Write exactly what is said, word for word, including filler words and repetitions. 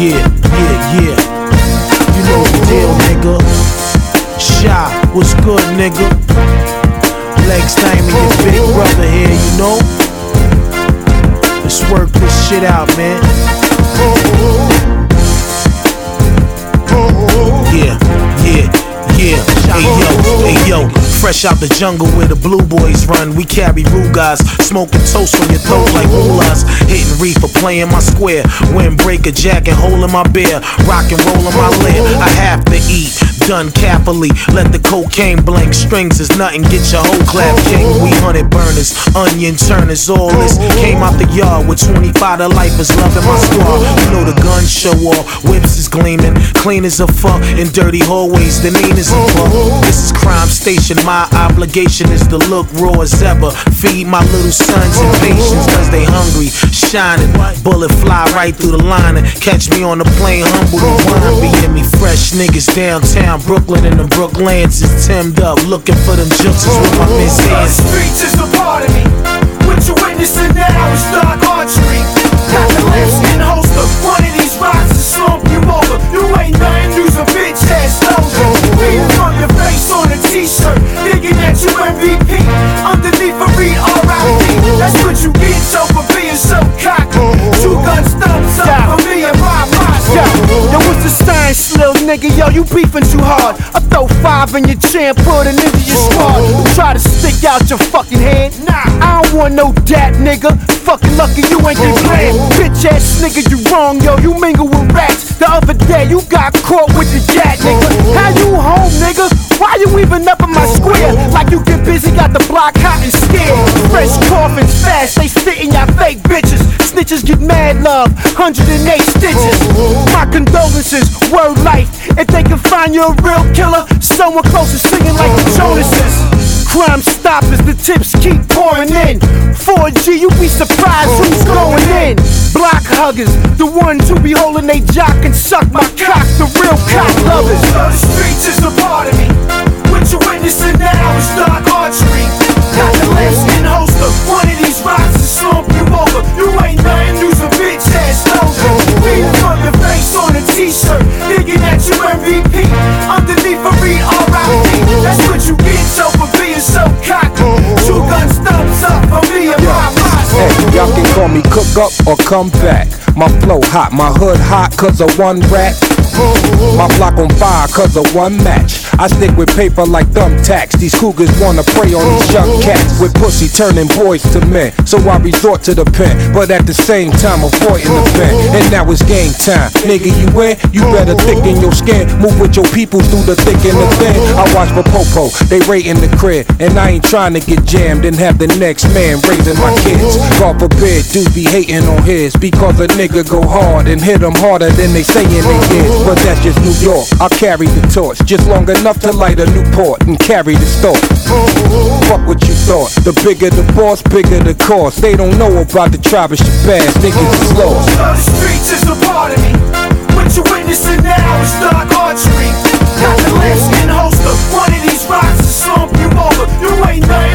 Yeah, yeah, yeah. You know the deal, nigga. Shy, what's good, nigga? Legs Diamond, your big brother here, you know. Let's work this shit out, man. Yeah, yeah. Yeah, hey yo, hey yo, fresh out the jungle where the blue boys run. We carry Rugas, smoking toast from your throat like mullahs. Hitting reefer, playing my square. Windbreaker jacket, holding my beer. Rock and rollin' my lid. I have to eat, done carefully. Let the cocaine blink, strings is nothing. Get your whole clap king. We hundred burners, onion turners. All this came out the yard with twenty-five to lifers loving my squad. You know the guns show off, whips is gleaming, clean as a fuck in dirty hallways. The mean is a fuck. This is Crime Station. My obligation is to look raw as ever. Feed my little sons and patience cause they hungry. Shining, bullet fly right through the line and catch me on the plane. Humble to wine, be in me fresh niggas downtown Brooklyn and the Brooklands is timmed up, looking for them jokes with my miss hands. The streets is a part of me. What you witnessing now is dark archery. Got the lambskin holster. One of these rocks will slump you over. You ain't nothing, you's a bitch ass soldier. Reading from your face on a t-shirt, thinking that you M V P. Underneath a read R I P. That's what you get, so for being so cocky. Two guns thumbs up for me and my Moscow. Yo, what's the science, little nigga? Yo, you beefing too hard. I throw five in your chin, put it into your squad. Try to stick out your fucking hand. Nah, I don't want no dat, nigga. Fucking lucky you ain't get planned. Bitch ass nigga, you wrong, yo. You mingle with rats. The other day you got caught with the gat, nigga. How you home, nigga? Why you even up in my square? Like you get busy, got the block hot and scared. Fresh coffins fast, they spitting y'all fake bitches. Snitches get mad love, one hundred eight stitches. My condolences, word life. If they can find you a real killer, someone close to singing like the Jonases. Crime stoppers, the tips keep pouring in. four G, you be surprised who's going in. Block huggers, the ones who be holding they jock and suck my cock, the real cock lovers. The streets is a part of me. What you witnessing now is dark archery. Got the lambskin holster. One of these rocks will slump you over. You ain't nothing, you's a bitch ass soldier. Reading from your face on a t-shirt, thinking that you M V P. Underneath a read R I P. That's what you get, so for being so cocky. Two guns thumbs up for me and my Moscow. Hey, y'all can call me cook up or come back. My flow hot, my hood hot cause of one rat. My block on fire cause of one match. I stick with paper like thumbtacks. These cougars wanna prey on these young cats with pussy turning boys to men. So I resort to the pen, but at the same time avoiding the pen. And now it's game time. Nigga, you in? You better thicken your skin. Move with your people through the thick and the thin. I watch for Popo, they raiding the crib. And I ain't trying to get jammed and have the next man raising my kids. God forbid, dudes be hating on his. Because a nigga go hard and hit them harder than they saying they is. But that's just New York, I carry the torch just long enough to light a Newport and carry the store. Fuck what you thought, the bigger the boss, bigger the cost. They don't know about the tribe of Shabazz, niggas is lost. The streets is a part of me. What you witnessing now is dark archery. Got the lambskin holster. One of these rocks will slump you over. You ain't nothing.